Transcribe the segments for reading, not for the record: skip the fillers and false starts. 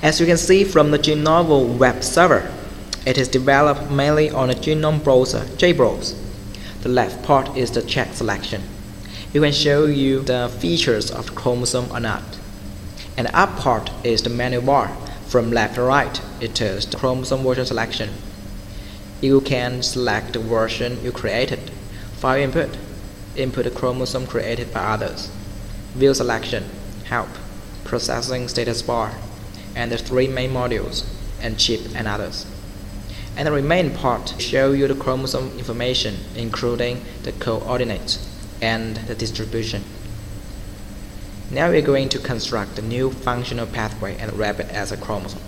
As you can see from the GeneNovel web server, it is developed mainly on the genome browser JBrowse. The left part is the check selection. It can show you the features of the chromosome or not. And the up part is the menu bar. From left to right, it is the chromosome version selection. You can select the version you created. File input, input the chromosome created by others. View selection, help, processing status bar, and the three main modules, and chip and others. And the remaining part show you the chromosome information, including the coordinates and the distribution. Now we are going to construct a new functional pathway and wrap it as a chromosome.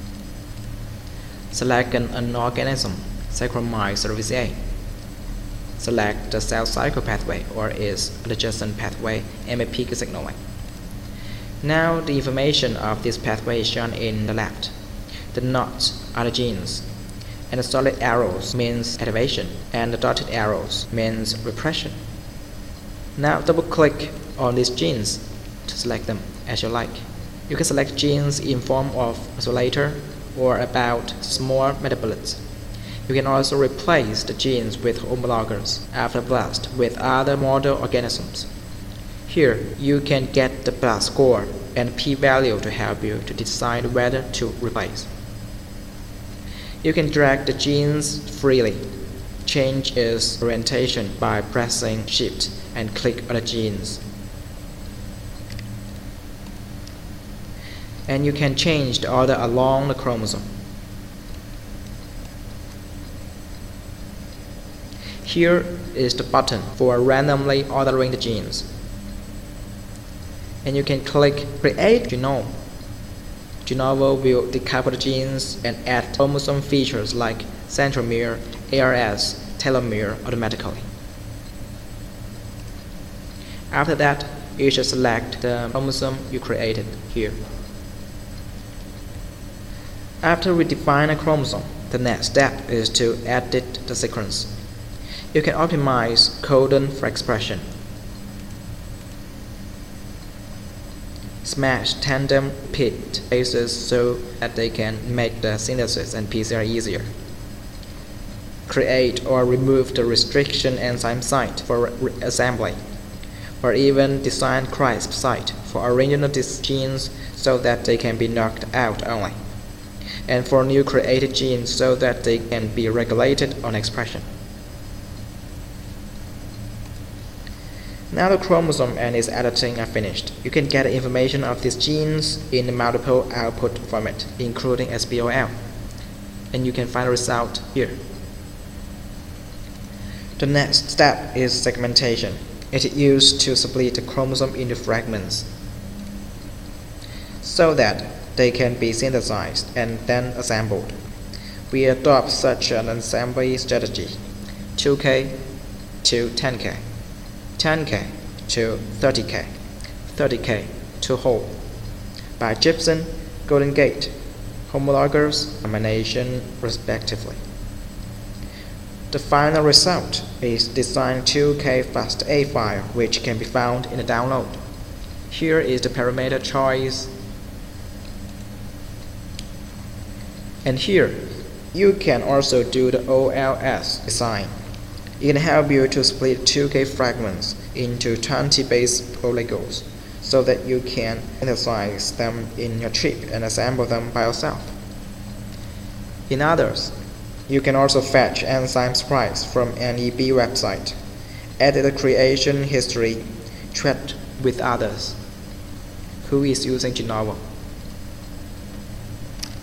Select an organism, Saccharomyces cerevisiae. Select the cell cycle pathway or its adjacent pathway MAP signaling. Now the information of this pathway is shown in the left. The knots are the genes, and the solid arrows means activation, and the dotted arrows means repression. Now double-click on these genes to select them as you like. You can select genes in form of isolator or about small metabolites. You can also replace the genes with homologous after blast with other model organisms. Here you can get the blast score and p-value to help you to decide whether to replace. You can drag the genes freely. Change its orientation by pressing Shift and click on the genes. And you can change the order along the chromosome. Here is the button for randomly ordering the genes. And you can click Create Genome. GeneNovel will decouple the genes and add chromosome features like centromere, ARS, telomere automatically. After that, you should select the chromosome you created here. After we define a chromosome, the next step is to edit the sequence. You can optimize codon for expression. Smash tandem repeat bases so that they can make the synthesis and PCR easier. Create or remove the restriction enzyme site for assembly, or even design CRISP site for original genes so that they can be knocked out only, and for new created genes so that they can be regulated on expression. Now the chromosome and its editing are finished. You can get information of these genes in the multiple output format, including SBOL, and you can find the result here. The next step is segmentation. It is used to split the chromosome into fragments so that they can be synthesized and then assembled. We adopt such an assembly strategy: 2K to 10K, 10K to 30K, 30K to whole, by Gibson, Golden Gate, homologous combination respectively. The final result is designed 2K FASTA file, which can be found in the download. Here is the parameter choice. And here, you can also do the OLS design. It can help you to split 2K fragments into 20 base oligos so that you can synthesize them in your chip and assemble them by yourself. In others, you can also fetch enzyme sprites from NEB website, edit the creation history, chat with others who is using GeneNovel.